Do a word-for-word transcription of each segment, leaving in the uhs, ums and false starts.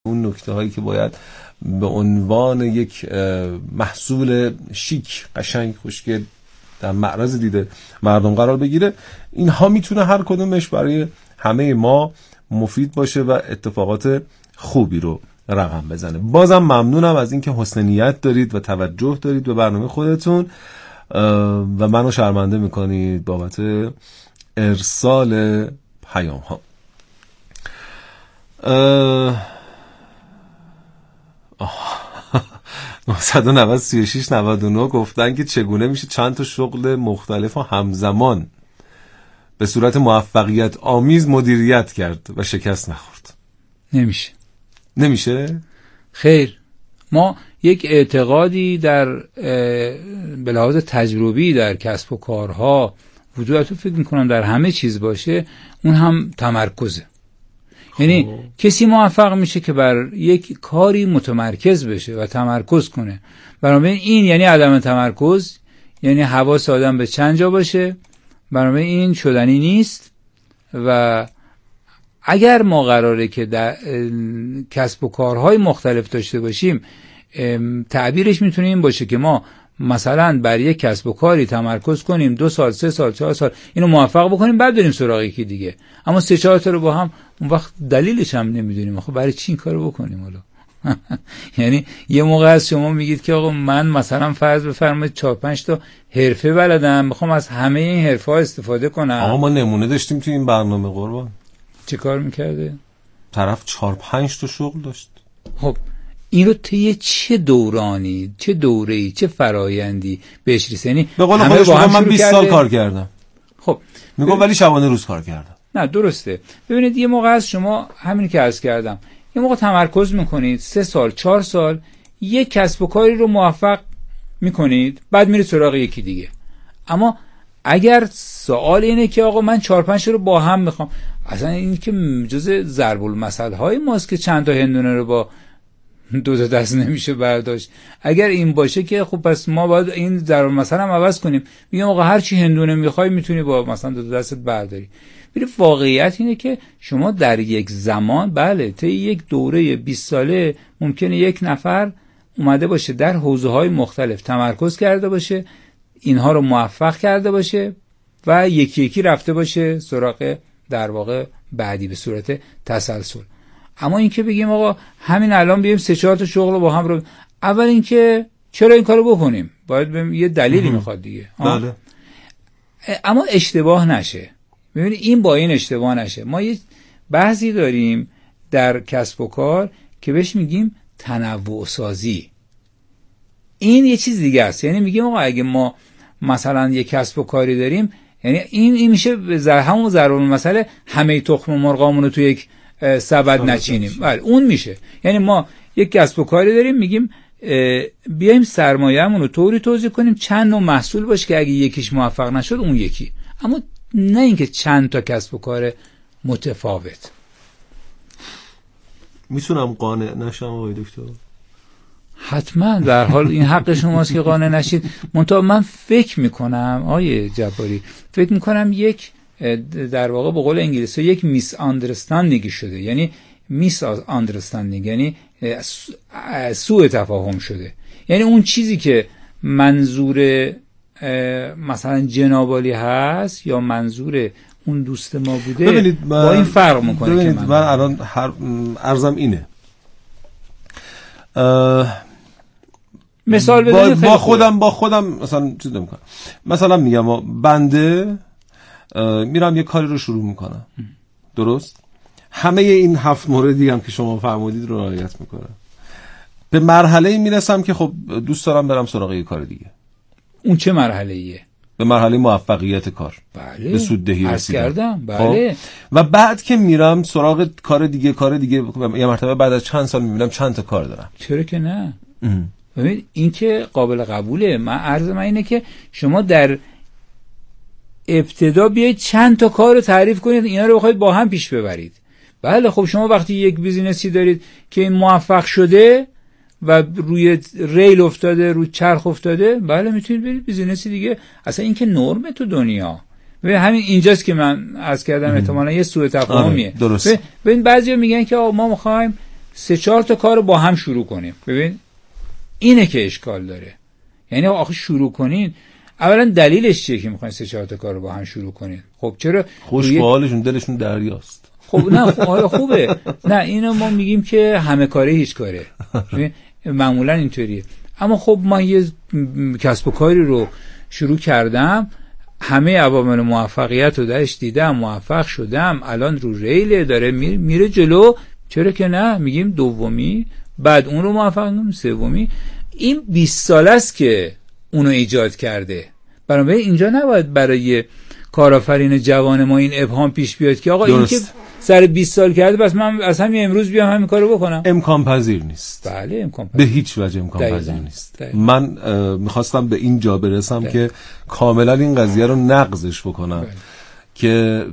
اون نکته هایی که باید به عنوان یک محصول شیک قشنگ خوشگل در معرض دیده مردم قرار بگیره، اینها میتونه هر کدومش برای همه ما مفید باشه و اتفاقات خوبی رو رقم بزنه. بازم ممنونم از اینکه حسن نیت دارید و توجه دارید به برنامه خودتون و منو شرمنده میکنید بابت ارسال پیام ها. نه نه نه سی و شش نود و نه گفتن که چگونه میشه چند تا شغل مختلف و همزمان به صورت موفقیت آمیز مدیریت کرد و شکست نخورد. نمیشه. نمیشه؟ خیر، ما یک اعتقادی در به لحاظ تجربی در کسب و کارها وجود تو فکر میکنم در همه چیز باشه، اون هم تمرکزه. یعنی کسی موفق میشه که بر یک کاری متمرکز بشه و تمرکز کنه. بنابراین این یعنی عدم تمرکز، یعنی حواس آدم به چند جا باشه، بنابراین این شدنی نیست. و اگر ما قراره که در کسب و کارهای مختلف داشته باشیم، تعبیرش میتونه این باشه که ما مثلا بر یک کسب و کاری تمرکز کنیم، دو سال، سه سال، چهار سال اینو موفق بکنیم، بعد بریم سراغ یکی دیگه. اما سه چهار تا رو با هم اون وقت دلیلش هم نمیدونیم. خب برای چی این کارو بکنیم حالا؟ یعنی یه موقع از شما میگید که آقا من مثلا فرض بفرمایید چهار پنج تا حرفه بلدم، میخوام از همه این حرفه ها استفاده کنم. آقا ما نمونه داشتیم تو این برنامه قربان. چه کار میکرده؟ طرف چهار پنج تا شغل داشت. خب این رو طی چه دورانی، چه دوره‌ای، چه فرایندی بهش رسیدنی؟ به قول خودش میگم من بیست سال کار کردم. خب میگم ولی شبانه روز کار کردم. نه درسته. ببینید یه موقع از شما همین که عرض کردم، یه موقع تمرکز میکنید سه سال چهار سال یک کسب و کاری رو موفق میکنید، بعد میرید سراغ یکی دیگه. اما اگر سوال اینه که آقا من چهار پنج رو با هم میخوام، اصلا این که جزء ضرب المثل های ماست که چند تا هندونه رو با دو تا دست نمیشه برداشت. اگر این باشه که خب پس ما باید این ضرب المثل هم عوض کنیم، میگم آقا هر چی هندونه میخوای میتونی با مثلا دو تا دستت برداری. ولی واقعیت اینه که شما در یک زمان، بله طی یک دوره بیست ساله ممکنه یک نفر اومده باشه در حوزه‌های مختلف تمرکز کرده باشه، اینها رو موفق کرده باشه و یکی یکی رفته باشه سراغ در واقع بعدی به صورت تسلسل. اما این که بگیم آقا همین الان بیایم سه چهار تا شغل با هم رو، اول این که چرا این کارو بکنیم؟ باید بهم یه دلیلی میخواد دیگه. بله. اما اشتباه نشه. ببینید این با این اشتباه نشه. ما یه بحثی داریم در کسب و کار که بهش میگیم تنوع سازی. این یه چیز دیگه است. یعنی میگیم آقا اگه ما مثلا یه کسب و کاری داریم، یعنی این این میشه زر همون ضرب المثل همه تخم مرغامون رو تو یک سبد نچینیم. بله اون میشه. یعنی ما یک کسب و کاری داریم، میگیم بیایم سرمایه‌مون رو طوری توزیع کنیم چند نوع محصول باشه که اگه یکیش موفق نشد اون یکی. اما نه اینکه چند تا کسب و کار متفاوت. میتونم قانع نشم آقای دکتر؟ حتما، در حال این حق شماست که قانع نشید. منتها من فکر میکنم آقای جباری، فکر میکنم یک در واقع به قول انگلیسی یک میس آندرستندینگ شده. یعنی میس آندرستندینگ یعنی سوء تفاهم شده. یعنی اون چیزی که منظور مثلا جنابالی هست یا منظور اون دوست ما بوده ببینید با این فرق میکنه. ببینید من, من الان هر عرضم اینه، مثال با, بزنید با خودم با خودم مثلا چیز نمیکنم. مثلا میگم بنده میرم یه کاری رو شروع میکنم، درست؟ همه این هفت موردی هم که شما فرمودید رو رعایت میکنم. به مرحله میرسم که خب دوست دارم برم سراغ یه کار دیگه. اون چه مرحله ایه؟ به مرحله موفقیت کار. بله. به سوددهی رسیدم. بله. و بعد که میرم سراغ کار دیگه کار دیگه یه مرتبه بعد از چند سال میبینم چند تا کار دارم. چرا که نه؟ ببین این که قابل قبوله. من عرض من اینه که شما در ابتدا بیایید چند تا کار رو تعریف کنید، اینا رو بخواید با هم پیش ببرید. بله خب شما وقتی یک بیزینسی دارید که این موفق شده و روی ریل افتاده، روی چرخ افتاده، بله میتونید برید بیزینسی دیگه. اصلا این که نرمه تو دنیا. ببین همین اینجاست که من عرض کردم احتمالاً یه سوء تفاهمیه. درست. ببین بعضیا میگن که آقا ما میخوایم سه چهار تا کار رو با هم شروع کنیم. ببین اینه که اشکال داره. یعنی آخه شروع کنین، اولا دلیلش چیه که میخواین سه چهار تا کار رو با هم شروع کنین؟ خب چرا خوش روی... به حالشون، دلشون دریاست. خب نه خب خوبه. نه اینو ما میگیم که همه کاره هیچ کاره، معمولا اینطوریه. اما خب ما یه کسب و کاری رو شروع کردم، همه عوامل موفقیت رو درش دیدم، موفق شدم، الان رو ریله، داره میره, میره جلو، چرا که نه؟ میگیم دومی، بعد اون رو موفق کنیم، سومی. این بیست سال است که اونو ایجاد کرده. برای اینجا نباید برای کارآفرین جوان ما این ابهام پیش بیاد که آقا این که سر بیست سال کرده بس من از همین امروز بیام همین کارو بکنم. امکان پذیر نیست. بله امکان پذیر. به هیچ وجه امکان پذیر نیست. دقیقا. من میخواستم به این جا برسم دقیقا. که کاملا این قضیه رو نقضش بکنم. دقیقا. که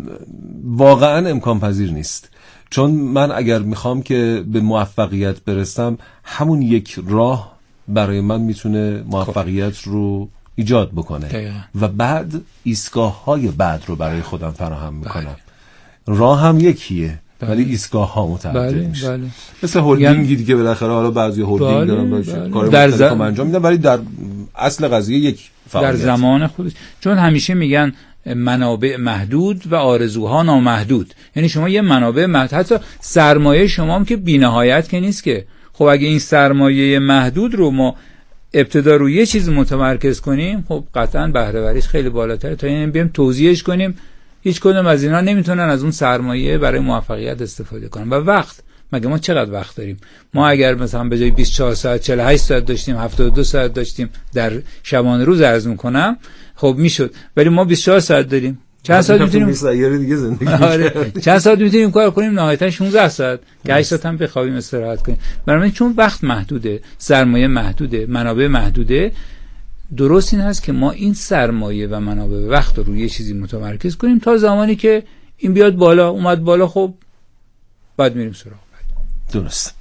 واقعا امکان پذیر نیست. چون من اگر میخوام که به موفقیت برسم، همون یک راه برای من میتونه موفقیت رو ایجاد بکنه. دقیقا. و بعد ایستگاه های بعد رو برای خودم فراهم میکنم. بله. راه هم یکیه ولی ایستگاه ها متعدد بله، میشه. بله. مثل هولدینگی دیگه بالاخره حالا بعضی هولدینگ بله، دارن باشه بله. کار مختلف ز... انجام میدن ولی در اصل قضیه یک فعالیت در زمان خودش. چون همیشه میگن منابع محدود و آرزوها نامحدود. یعنی شما یه منابع محدود، حتی سرمایه شما هم که بی‌نهایت که نیست که. خب اگه این سرمایه محدود رو ما ابتدا روی یه چیز متمرکز کنیم، خب قطعاً بهره وریش خیلی بالاتره تا این بیام توزیعش کنیم. هیچ کدوم از اینا نمیتونن از اون سرمایه برای موفقیت استفاده کنن. و وقت، مگه ما چقدر وقت داریم؟ ما اگر مثلا به جای بیست و چهار ساعت چهل و هشت ساعت داشتیم، هفتاد و دو ساعت داشتیم در شبانه روز عرض میکنم، خب میشد. ولی ما بیست و چهار ساعت داریم. چند ساعت میتونیم بیست سیاره دیگه زندگی آره. چند ساعت میتونیم کار کنیم؟ نهایتا شانزده ساعت، که هشت ساعت هم بخوابیم استراحت کنیم. برای چون وقت محدوده، سرمایه محدوده، منابع محدوده، درست این هست که ما این سرمایه و منابع وقت رو روی یه چیزی متمرکز کنیم تا زمانی که این بیاد بالا، اومد بالا، خب بعد میریم سراغ بعد. درست.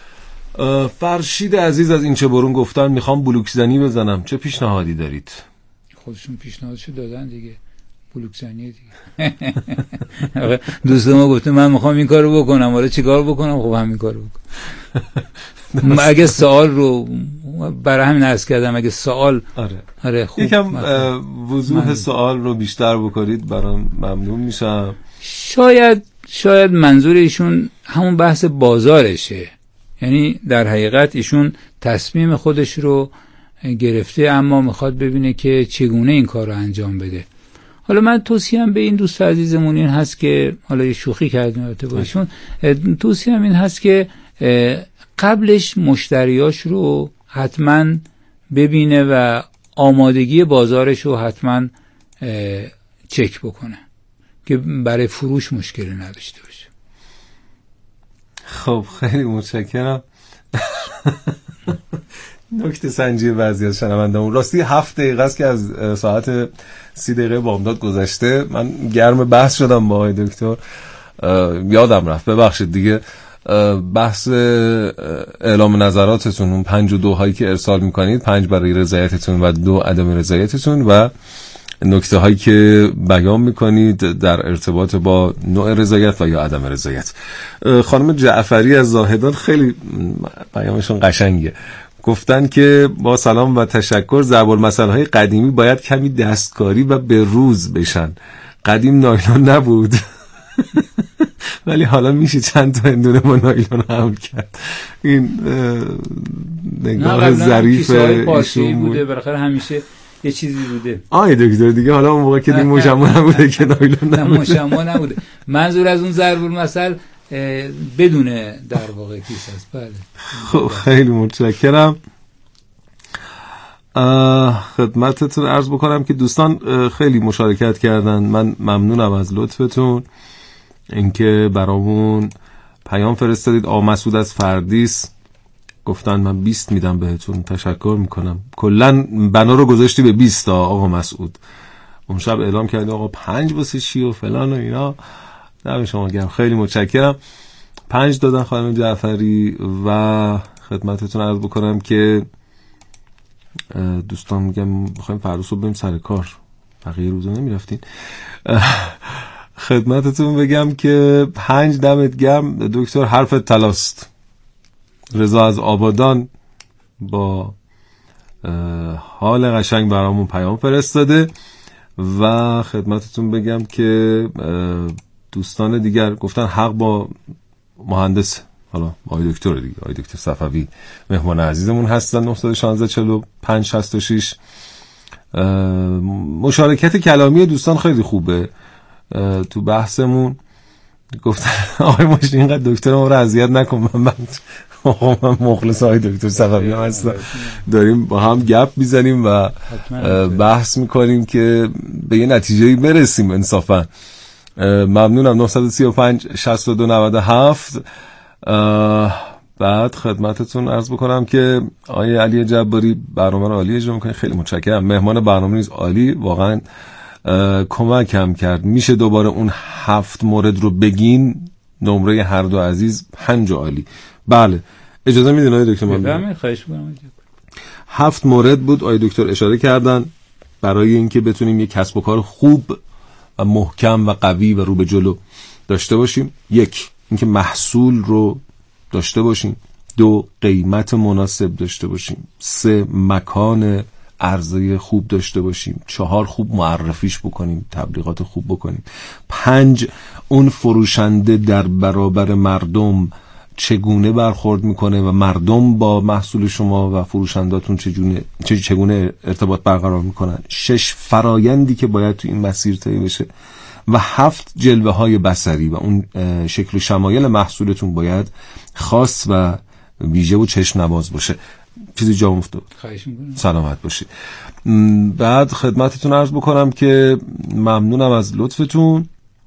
فرشید عزیز از این چه برون گفتن میخوام بلوک زنی بزنم، چه پیشنهادی دارید؟ خودشون پیشنهادشو دادن دیگه، بلوک زنیه دیگه. دوست ما گفته من میخوام این کارو بکنم، حالا چیکار بکنم؟ خب همین کارو بکنم. اگه سوال رو برای همین عرض کردم، اگه سوال آره, آره خوب یکم وضوح من... سوال رو بیشتر بکنید برام ممنون میشم. شاید شاید منظور ایشون همون بحث بازارشه، یعنی در حقیقت ایشون تصمیم خودش رو گرفته اما میخواد ببینه که چگونه این کار رو انجام بده. حالا من توصیه‌ام به این دوست عزیزمون این هست که، حالا یه شوخی کردیم البته باشون، توصیه‌ام این هست که قبلش مشتریاش رو حتما ببینه و آمادگی بازارش رو حتما چک بکنه که برای فروش مشکلی نداشته باشه. خب خیلی متشکرم. نکته سنجی بعضی از شنونده‌مون. راستی هفت دقیقه است که از ساعت سی دقیقه بامداد گذشته. من گرم بحث شدم با آقای دکتر، یادم رفت، ببخشید دیگه. بحث اعلام نظراتتون، اون پنج و دو هایی که ارسال میکنید، پنج برای رضایتتون و دو عدم رضایتتون، و نکته هایی که بیان میکنید در ارتباط با نوع رضایت و یا عدم رضایت. خانم جعفری از زاهدان خیلی بیانشون قشنگه. گفتن که با سلام و تشکر، ضرب المثل های قدیمی باید کمی دستکاری و به روز بشن. قدیم نایلون نبود ولی حالا میشه چند تا اندونه با نایلون حمل کرد. این نگاه ظریف ایشون بوده، بالاخره همیشه یه چیزی بوده. آی دکتر دیگه، حالا اون موقع که دیم مشمع نبوده که نایلون نبوده. مشمع نبوده. منظور از اون ضرب المثل بدون در واقع کیس است. بله. خب خیلی متشکرم. خدمتتون عرض بکنم که دوستان خیلی مشارکت کردن. من ممنونم از لطفتون، اینکه برامون پیام فرستادید. آقا مسعود از فردیس گفتن من بیست میدم بهتون، تشکر میکنم. کلن بنا رو گذاشتی به بیست تا آقا مسعود. اون شب اعلام کردی آقا پنج واسه چی و فلان و اینا. دم شما گرم، خیلی متشکرم. پنج دادن خانم جعفری. و خدمتتون عرض بکنم که دوستان میگم بخوایم فردا صبح بریم سر کار، بقیه روزا نمیرفتین. خدمتتون بگم که پنج دمت گرم دکتر، حرفت تلاست. رضا از آبادان با حال قشنگ برامون پیام فرستاده و خدمتتون بگم که دوستان دیگر گفتن حق با مهندس، حالا آقای دکتر دیگه، آقای دکتر صفوی مهمان عزیزمون هستن. نه یک شش چهار و پنج شصت و شش. مشارکت کلامی دوستان خیلی خوبه تو بحثمون. گفتن آقای مشتی اینقدر دکتر ما رو اذیت نکن، من من مخلص آقای دکتر صفوی هم هستم، داریم با هم گپ میزنیم و بحث میکنیم که به یه نتیجه‌ای برسیم انصافا. ممنونم. نه سه پنج شصت و دو نود و هفت. بعد خدمتتون عرض بکنم که آقای علی جباری برنامه رو عالی اجرا میکنه، خیلی متشکرم. مهمان برنامه نیز عالی، واقعا کمک هم کرد. میشه دوباره اون هفت مورد رو بگین؟ نمره هر دو عزیز پنج عالی. بله اجازه میدین آقای دکتر؟ من بفرمایید. خواهش می‌کنم. هفت مورد بود آقای دکتر اشاره کردن برای اینکه بتونیم یک کسب و کار خوب و محکم و قوی و رو به جلو داشته باشیم. یک، اینکه محصول رو داشته باشیم. دو، قیمت مناسب داشته باشیم. سه، مکان عرضه خوب داشته باشیم. چهار، خوب معرفیش بکنیم، تبلیغات خوب بکنیم. پنج، اون فروشنده در برابر مردم چگونه برخورد میکنه و مردم با محصول شما و فروشنداتون چگونه چگونه ارتباط برقرار میکنن. شش، فرایندی که باید تو این مسیر طی بشه. و هفت، جلوه های بصری و اون شکل و شمایل محصولتون باید خاص و ویژه و چشم نواز باشه. چیزی جا افتاد؟ خواهش میکنم. سلامت باشید. بعد خدمتتون عرض بکنم که ممنونم از لطفتون.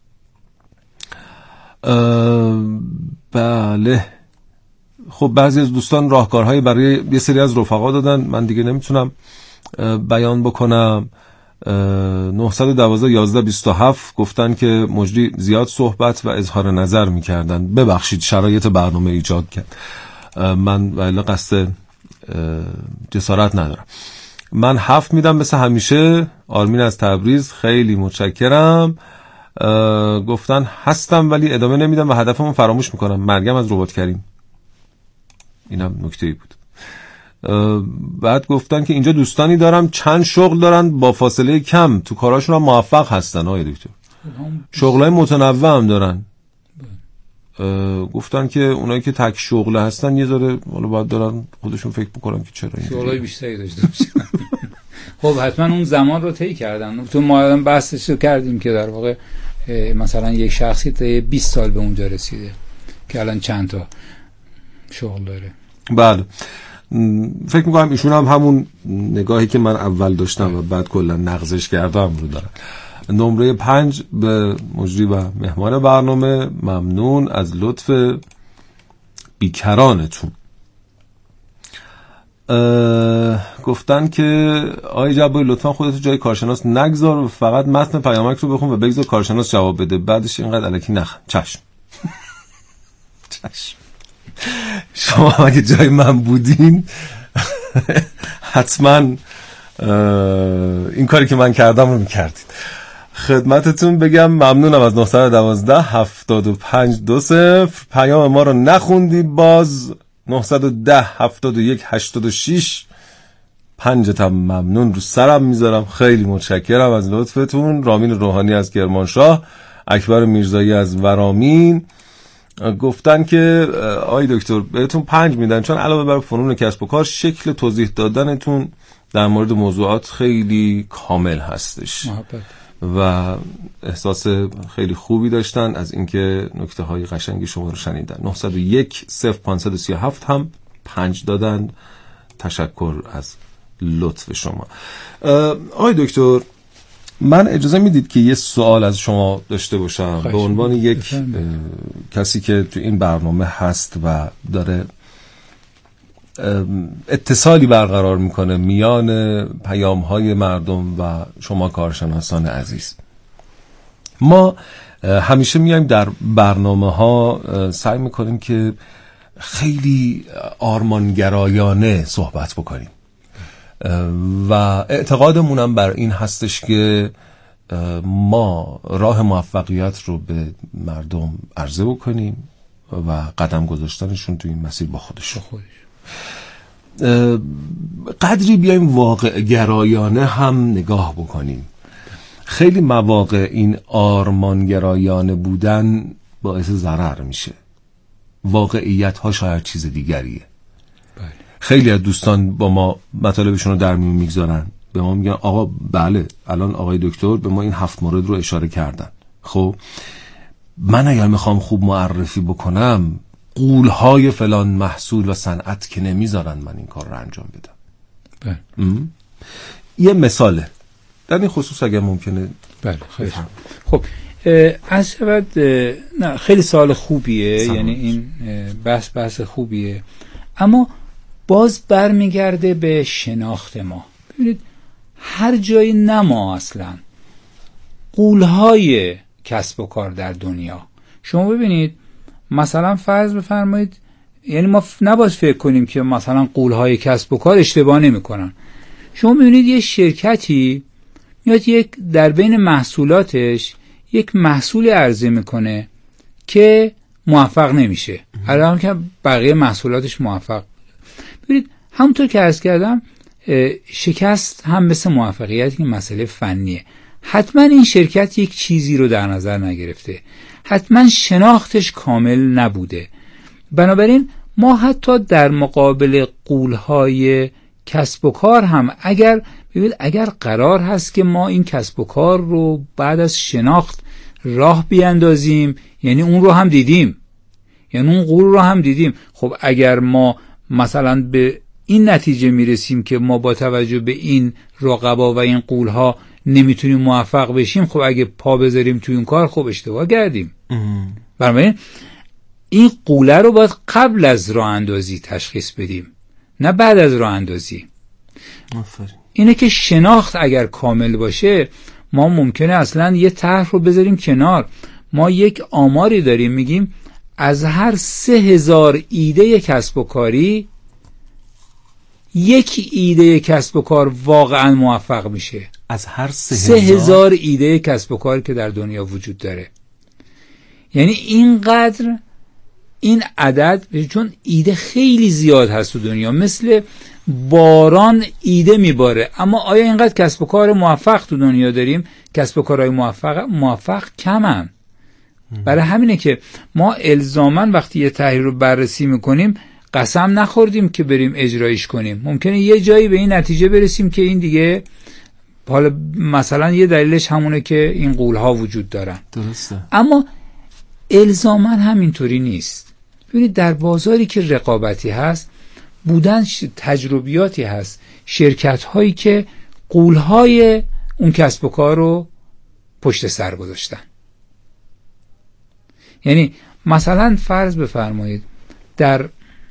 بله خب بعضی از دوستان راهکارهایی برای یه سری از رفقا دادن، من دیگه نمیتونم بیان بکنم. نه یک دو یک یک دو هفت گفتن که مجری زیاد صحبت و اظهار نظر میکردن. ببخشید شرایط برنامه ایجاد کرد، من ولی قصد جسارت ندارم. من هفت میدم مثل همیشه. آرمین از تبریز خیلی متشکرم. گفتن هستم ولی ادامه نمیدم و هدفمو فراموش میکنم. مریم از رباط کریم. اینم نکته‌ای بود. بعد گفتن که اینجا دوستانی دارم چند شغل دارن با فاصله کم، تو کاراشون هم موفق هستن آقای دکتر. شغلای متنوع هم دارن. گفتن که اونایی که تک شغله هستن یه ذره حالا باید دارن خودشون فکر بکنن که چرا اینجوری شغلای بیشتری داشته باشن. خب حتما اون زمان رو طی کردن. تو ما بحثش رو کردیم که در واقع مثلا یک شخصی تا بیست سال به اونجا رسیده که الان چند تا شغل داره. بله فکر میکنم ایشون هم همون نگاهی که من اول داشتم و بعد کلا نقضش کردم رو دارن. نمره پنج به مجری و مهمان برنامه، ممنون از لطف بیکرانتون. گفتن که آقای جباری لطفا خودتو جای کارشناس نگذار و فقط متن پیامک رو بخون و بگذار کارشناس جواب بده، بعدش اینقدر الکی نخ. چشم چشم. شما اگه جای من بودین حتما این کاری که من کردم رو میکردید. خدمتتون بگم ممنونم از نه یک دو هفتاد و پنج دو صفر. پیام ما رو نخوندی باز. نه یک صفر هفتاد و یک هشتاد و شش. پنجتم ممنون رو سرم میذارم. خیلی متشکرم از لطفتون. رامین روحانی از کرمانشاه، اکبر میرزایی از ورامین گفتن که آی دکتر بهتون پنج میدن چون علاوه بر فنون کسب و کار شکل توضیح دادنتون در مورد موضوعات خیلی کامل هستش محبت. و احساس خیلی خوبی داشتن از اینکه نکته های قشنگی شما رو شنیدن. نه صفر یک صفر پانصد و سی و هفت هم پنج دادن. تشکر از لطف شما. آقای دکتر من اجازه میدید که یه سوال از شما داشته باشم به عنوان یک کسی که تو این برنامه هست و داره اتصالی برقرار میکنه میان پیام‌های مردم و شما کارشناسان عزیز. ما همیشه میایم در برنامه‌ها سعی میکنیم که خیلی آرمانگرایانه صحبت بکنیم و اعتقادمونم بر این هستش که ما راه موفقیت رو به مردم عرضه بکنیم و قدم گذاشتنشون تو این مسیر با خودشون. خودش. قدری بیایم واقع گرایانه هم نگاه بکنیم. خیلی مواقع این آرمان گرایانه بودن باعث ضرر میشه، واقعیت ها شاید چیز دیگریه. بله. خیلی از دوستان با ما مطالبشون رو در میون میگذارن، به ما میگن آقا بله الان آقای دکتر به ما این هفت مورد رو اشاره کردن، خب من اگر میخوام خوب معرفی بکنم قولهای فلان محصول و صنعت که نمیذارن من این کار رو انجام بدم. بله. یه مثاله در این خصوص اگر ممکنه. بله خیلی خب. از شود نه خیلی سوال خوبیه، سلام. یعنی این بحث بحث خوبیه، اما باز برمیگرده به شناخت ما. ببینید هر جایی نما اصلا قولهای کسب و کار در دنیا، شما ببینید مثلا فرض بفرمایید، یعنی ما نباید فکر کنیم که مثلا قولهای کسب و کار اشتباه نمی کنن. شما ببینید یه شرکتی میاد یک در بین محصولاتش یک محصول عرضه میکنه که موفق نمیشه، الان که بقیه محصولاتش موفق. ببینید همونطور که عرض کردم شکست هم مثل موفقیت که مسئله فنیه. حتما این شرکت یک چیزی رو در نظر نگرفته، حتما شناختش کامل نبوده. بنابراین ما حتی در مقابل قولهای کسب و کار هم اگر ببینید اگر قرار هست که ما این کسب و کار رو بعد از شناخت راه بیاندازیم، یعنی اون رو هم دیدیم، یعنی اون قول رو هم دیدیم، خب اگر ما مثلا به این نتیجه میرسیم که ما با توجه به این رقبا و این قولها نمیتونیم موفق بشیم، خب اگه پا بذاریم توی اون کار خب اشتباه کردیم. بنابراین این قوله رو باید قبل از راه اندازی تشخیص بدیم، نه بعد از راه اندازی. اینه که شناخت اگر کامل باشه ما ممکنه اصلا یه طرح رو بذاریم کنار. ما یک آماری داریم میگیم از هر سه هزار ایده کسب و کاری یک ایده کسب و کار واقعا موفق میشه. از هر سه سه هزار ایده کسب و کاری که در دنیا وجود داره. یعنی اینقدر این عدد، چون ایده خیلی زیاد هست تو دنیا، مثل باران ایده میباره، اما آیا اینقدر کسب و کار موفق تو دنیا داریم؟ کسب و کارهای موفق موفق کمن. برای همینه که ما الزاماً وقتی یه تحلیل رو بررسی میکنیم قسم نخوردیم که بریم اجرایش کنیم. ممکنه یه جایی به این نتیجه برسیم که این دیگه، حالا مثلا یه دلیلش همونه که این قولها وجود دارن، درسته، اما الزاماً همینطوری نیست. ببینید در بازاری که رقابتی هست بودن تجربیاتی هست، شرکت هایی که قولهای اون کسب و کار رو پشت سر گذاشتن. یعنی مثلا فرض بفرمایید در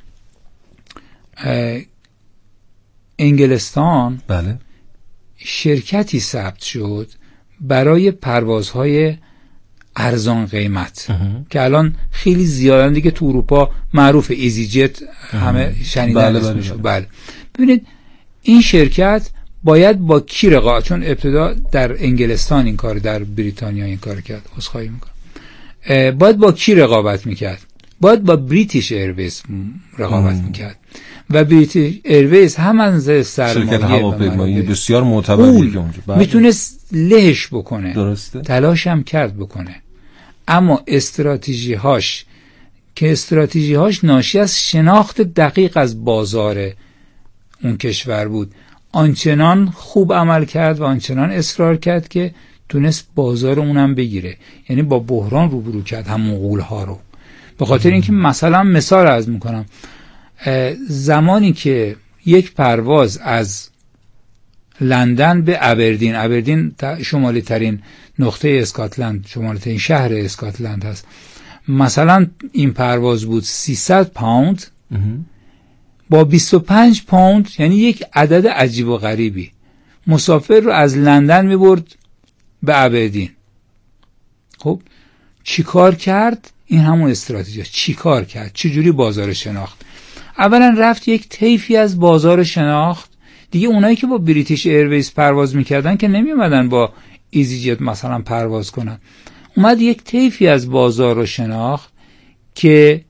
انگلستان بله شرکتی ثبت شد برای پروازهای ارزان قیمت اه. که الان خیلی زیادن دیگه تو اروپا معروف، ایزی جت همه شنیدن اسمشو. بله, بله. ببینید این شرکت باید با کی رقابت، چون ابتدا در انگلستان این کار، در بریتانیا این کار کرد، عذرخواهی میکنم، باید با کی رقابت میکرد؟ باید با بریتیش ایرویز رقابت ام. میکرد و بریتیش ایرویز هم از سرمایه شرکت هواپیمایی بسیار معتبری میتونست لهش بکنه، درسته، تلاش هم کرد بکنه، اما استراتژی هاش که استراتژی هاش ناشی از شناخت دقیق از بازار اون کشور بود، آنچنان خوب عمل کرد و آنچنان اصرار کرد که تونست بازار اونم بگیره. یعنی با بحران روبرو کرد همون قولها رو. به خاطر اینکه مثلا مثال عرض میکنم، زمانی که یک پرواز از لندن به ابردین، ابردین شمالی ترین نقطه اسکاتلند، شمالی ترین شهر اسکاتلند هست، مثلا این پرواز بود سیصد پوند، با بیست و پنج پوند، یعنی یک عدد عجیب و غریبی، مسافر رو از لندن میبرد به ابردین. خب چی کار کرد؟ این همون استراتژی. چی کار کرد؟ چجوری بازار شناخت؟ اولا رفت یک طیفی از بازار شناخت. دیگه اونایی که با بریتیش ایرویز پرواز میکردن که نمیومدن با ایزی جت مثلا پرواز کنن، اومد یک طیفی از بازار رو شناخت که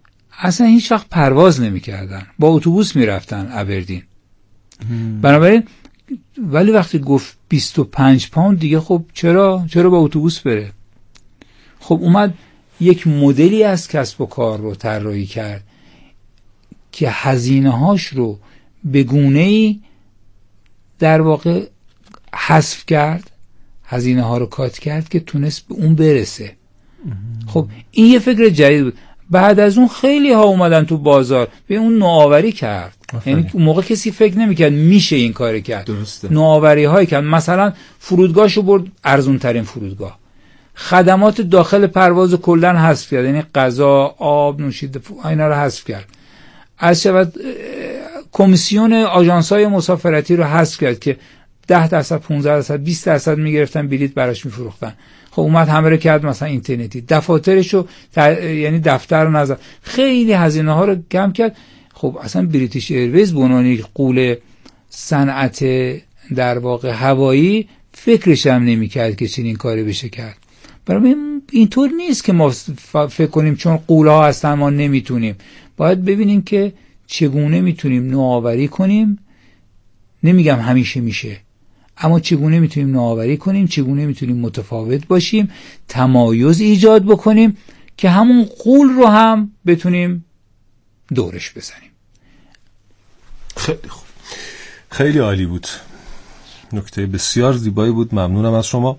اصلا هیچ وقت پرواز نمی‌کردن، با اتوبوس میرفتن ابردین. بنابراین ولی وقتی گفت بیست و پنج پوند دیگه، خب چرا چرا با اتوبوس بره؟ خب اومد یک مدلی از کسب و کار رو طراحی کرد که هزینه‌هاش رو به گونه‌ای در واقع حذف کرد، هزینه ها رو کات کرد که تونست به اون برسه. خب این یه فکر جدید بود. بعد از اون خیلی ها اومدن تو بازار به اون نوآوری کرد. یعنی اون موقع کسی فکر نمی‌کرد میشه این کار کرد. درسته. نوآوری هایی کرد، مثلا فرودگاهشو برد ارزون ترین فرودگاه، خدمات داخل پرواز کلا حذف کرد، یعنی غذا، آب، نوشیده اینا رو حذف کرد. از شود کمیسیون آژانس‌های مسافرتی رو حذف کرد که ده درصد، پانزده درصد، بیست درصد میگرفتن بلیط براش میفروختن. خب اومد همه رو کرد مثلا اینترنتی، دفاترشو در... یعنی دفتر رو نذاشت، خیلی هزینه ها رو کم کرد. خب اصلا بریتیش ایرویز به عنوان یک غول صنعت در واقع هوایی فکرش هم نمی‌کرد که چنین کاری بشه کرد. برای اینطور نیست که ما فکر کنیم چون غول‌ها هستن ما نمیتونیم. باید ببینیم که چگونه میتونیم نوآوری کنیم. نمیگم همیشه میشه، اما چگونه میتونیم نوآوری کنیم، چگونه میتونیم متفاوت باشیم، تمایز ایجاد بکنیم که همون غول رو هم بتونیم دورش بزنیم. خیلی خوب، خیلی عالی بود، نکته بسیار زیبایی بود. ممنونم از شما.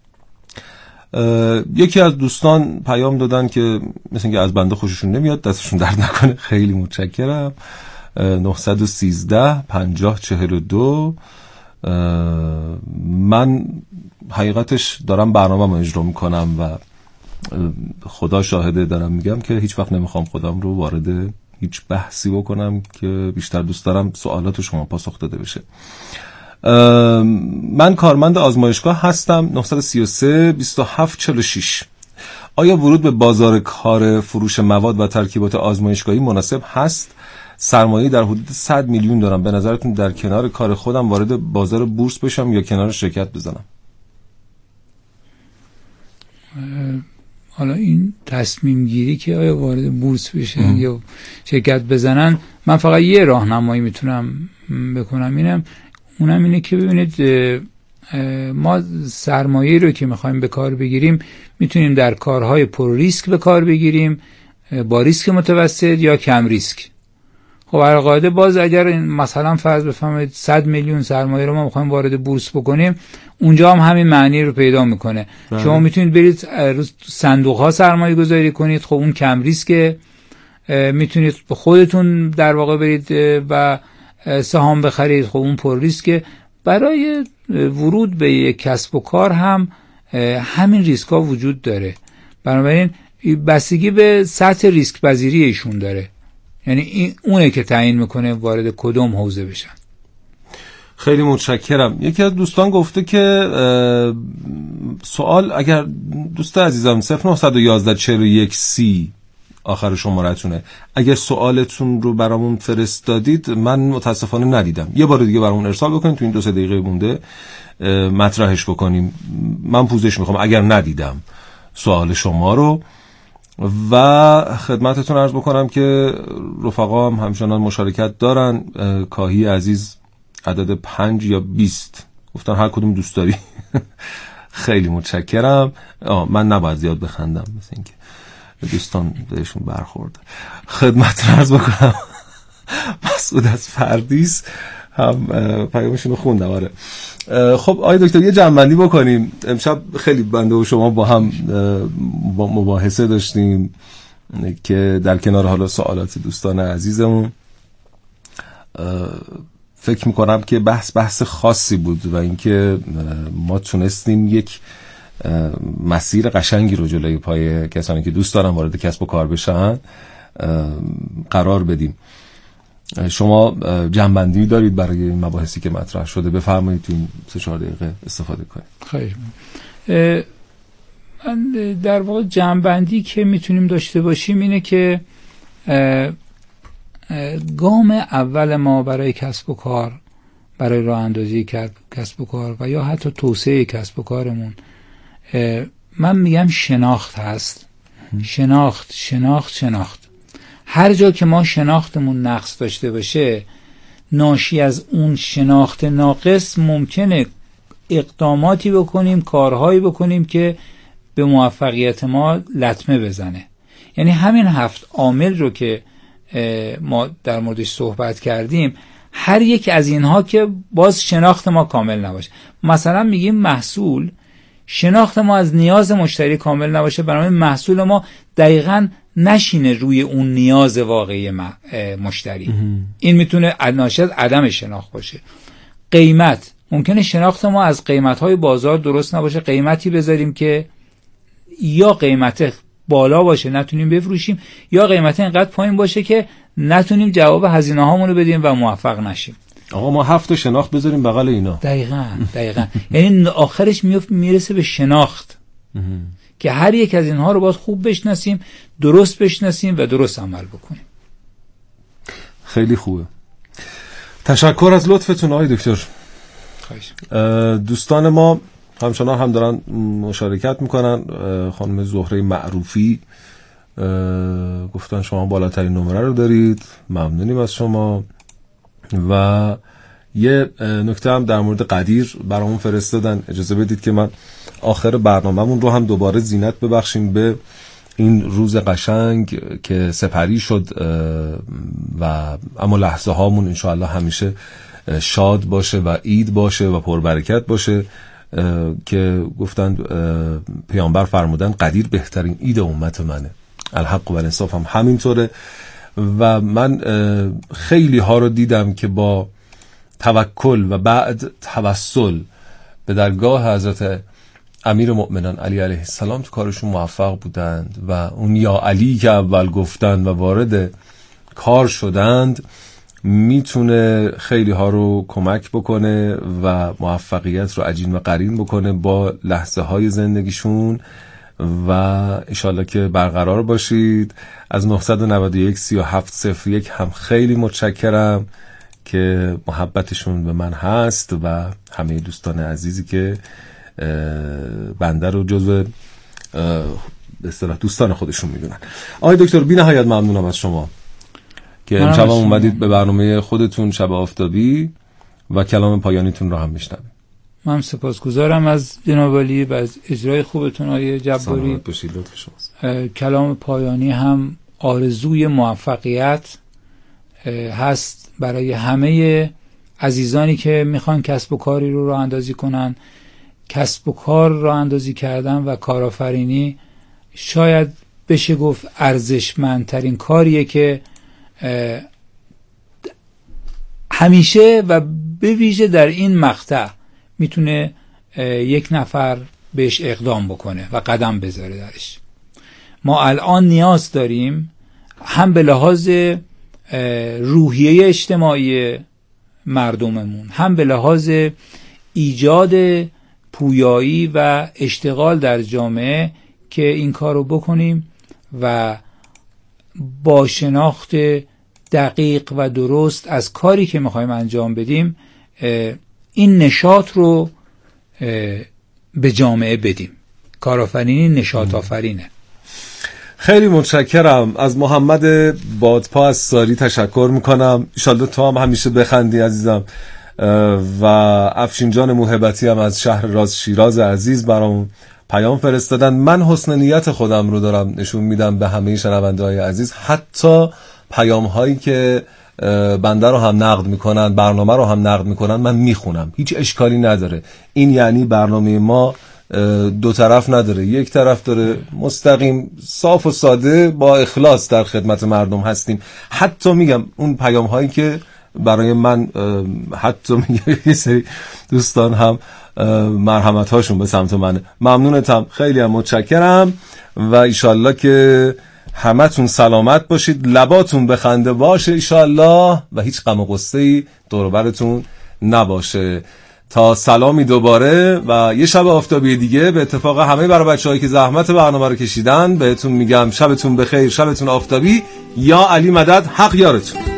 یکی از دوستان پیام دادن که مثل اینکه از بنده خوششون نمیاد، دستشون درد نکنه. خیلی متشکرم. نه یک سه پنجاه چهل و دو. من حقیقتش دارم برنامه‌مو اجرا میکنم و خدا شاهده دارم میگم که هیچ وقت نمیخوام خودم رو وارد هیچ بحثی بکنم که بیشتر دوست دارم سوالات شما پاسخ داده بشه. من کارمند آزمایشگاه هستم. نه سه سه بیست و هفت چهل و شش. آیا ورود به بازار کار فروش مواد و ترکیبات آزمایشگاهی مناسب هست؟ سرمایه در حدود صد میلیون دارم. به نظرتون در کنار کار خودم وارد بازار بورس بشم یا کنار شرکت بزنم؟ حالا این تصمیم گیری که آیا وارد بورس بشن یا شرکت بزنن، من فقط یه راهنمایی میتونم بکنم، اینم اونم اینه که ببینید ما سرمایه رو که میخوایم به کار بگیریم میتونیم در کارهای پر ریسک به کار بگیریم، با ریسک متوسط یا کم ریسک. خب هر قاعده باز اگر مثلا فرض بفهمید صد میلیون سرمایه رو ما میخوایم وارد بورس بکنیم، اونجا هم همین معنی رو پیدا میکنه. بله. شما میتونید برید صندوق ها سرمایه گذاری کنید، خب اون کم ریسکه. میتونید به خودتون در واقع برید و سهام بخرید، خب اون پر ریسکه. برای ورود به یک کسب و کار هم همین ریسک ها وجود داره. بنابراین بستگی به سطح ریسک پذیری ایشون داره، یعنی این اونه که تعیین میکنه وارد کدوم حوزه بشن. خیلی متشکرم. یکی از دوستان گفته که سوال، اگر دوست عزیزم صفر نه یک یک چهل و یک سی آخر شمارتونه، اگر سوالتون رو برامون فرستادید من متاسفانه ندیدم، یه بار دیگه برامون ارسال بکنید، تو این دو سه دقیقه مونده مطرحش بکنیم. من پوزش میخوام اگر ندیدم سوال شما رو. و خدمتتون عرض بکنم که رفقا هم همچنان مشارکت دارن. کاهی عزیز عدد پنج یا بیست گفتن، هر کدوم دوست داری. خیلی متشکرم. من نباید زیاد بخندم مثل اینکه دوستان بهشون برخورد. خدمتتون عرض بکنم مسعود از فردیس هم پیامشون رو خوندم. آره خب آقای دکتر یه جمع‌بندی بکنیم. امشب خیلی بنده و شما با هم مباحثه داشتیم که در کنار حالا سوالات دوستان عزیزمون فکر میکنم که بحث بحث خاصی بود و اینکه ما تونستیم یک مسیر قشنگی رو جلوی پای کسانی که دوست دارن وارد کسب و کار بشن قرار بدیم. شما جنبندی دارید برای این مباحثی که مطرح شده؟ بفرمایید تو این سه چهار دقیقه استفاده کنید. خیلی من در واقع جنبندی که میتونیم داشته باشیم اینه که گام اول ما برای کسب و کار، برای راه اندازی کسب و کار و یا حتی توسعه کسب و کارمون، من میگم شناخت هست. شناخت شناخت شناخت هر جا که ما شناختمون نقص داشته باشه، ناشی از اون شناخت ناقص ممکنه اقداماتی بکنیم، کارهایی بکنیم که به موفقیت ما لطمه بزنه. یعنی همین هفت عامل رو که ما در موردش صحبت کردیم، هر یک از اینها که باز شناخت ما کامل نباشه. مثلا میگیم محصول، شناخت ما از نیاز مشتری کامل نباشه، بنابراین محصول ما دقیقاً نشینه روی اون نیاز واقعی مشتری. این میتونه ناشی از عدم شناخت باشه. قیمت، ممکنه شناخت ما از قیمت‌های بازار درست نباشه، قیمتی بذاریم که یا قیمت بالا باشه نتونیم بفروشیم، یا قیمت اینقدر پایین باشه که نتونیم جواب هزینه هامون رو بدیم و موفق نشیم. آقا ما هفت شناخت بذاریم بغل اینا. دقیقاً دقیقاً یعنی آخرش میرسه به شناخت که هر یک از اینها رو باید خوب بشناسیم، درست بشناسیم و درست عمل بکنیم. خیلی خوبه. تشکر از لطفتون آقای دکتر. خواهش. دوستان ما همچنان هم دارن مشارکت میکنن. خانم زهره معروفی گفتن شما بالاترین نمره رو دارید، ممنونیم از شما. و یه نکته هم در مورد قدیر برامون فرستادن، اجازه بدید که من آخر برنامه‌مون رو هم دوباره زینت ببخشیم به این روز قشنگ که سپری شد و اما لحظه هامون انشاءالله همیشه شاد باشه و عید باشه و پربرکت باشه، که گفتن پیامبر فرمودن قدیر بهترین عید امت منه، الحق و الانصاف هم همینطوره. و من خیلی ها رو دیدم که با توکل و بعد توسل به درگاه حضرت امیر مؤمنان علی علیه السلام تو کارشون موفق بودند و اون یا علی که اول گفتن و وارد کار شدند میتونه خیلی ها رو کمک بکنه و موفقیت رو عجین و قرین بکنه با لحظه های زندگیشون. و انشالله که برقرار باشید. از نه نه یک سی و هفت صفر یک هم خیلی متشکرم که محبتشون به من هست و همه دوستان عزیزی که بنده رو جزو به اصطلاح دوستان خودشون میدونن. آقای دکتر بی نهایت ممنونم از شما که امشب اومدید به برنامه خودتون شب آفتابی و کلام پایانیتون رو هم میشنویم. من سپاسگزارم از جناب عالی و از اجرای خوبتون آقای جباری. کلام پایانی هم آرزوی موفقیت هست برای همه عزیزانی که میخوان کسب و کاری رو راه اندازی کنن. کسب و کار راه اندازی کردن و کارآفرینی شاید بشه گفت ارزشمندترین کاریه که همیشه و به ویژه در این مقطع میتونه یک نفر بهش اقدام بکنه و قدم بذاره درش. ما الان نیاز داریم هم به لحاظ روحیه اجتماعی مردممون، هم به لحاظ ایجاد پویایی و اشتغال در جامعه که این کار رو بکنیم و با شناخت دقیق و درست از کاری که میخوایم انجام بدیم این نشاط رو به جامعه بدیم. کارآفرینی نشاط آفرینه. خیلی متشکرم. از محمد بادپا از ساری تشکر میکنم. انشالله تو هم همیشه بخندی عزیزم. و افشین جان موهبتی هم از شهر راز شیراز عزیز برام پیام فرستادن. من حسن نیت خودم رو دارم نشون میدم به همه شنونده های عزیز، حتی پیام هایی که بنده رو هم نقد میکنن، برنامه رو هم نقد میکنن، من میخونم، هیچ اشکالی نداره. این یعنی برنامه ما دو طرف نداره، یک طرف داره. مستقیم صاف و ساده با اخلاص در خدمت مردم هستیم. حتی میگم اون پیام هایی که برای من حتی میگم یه سری دوستان هم مرحمت هاشون به سمت منه. ممنونتم، خیلی هم متشکرم و ایشالله که همتون سلامت باشید، لباتون بخنده باشه ایشالله و هیچ غم و غصه‌ای دور و برتون نباشه. تا سلامی دوباره و یه شب آفتابی دیگه. به اتفاق همه برای بچه‌هایی که زحمت برنامه رو کشیدن بهتون میگم شبتون بخیر، شبتون آفتابی. یا علی مدد، حق یارتون.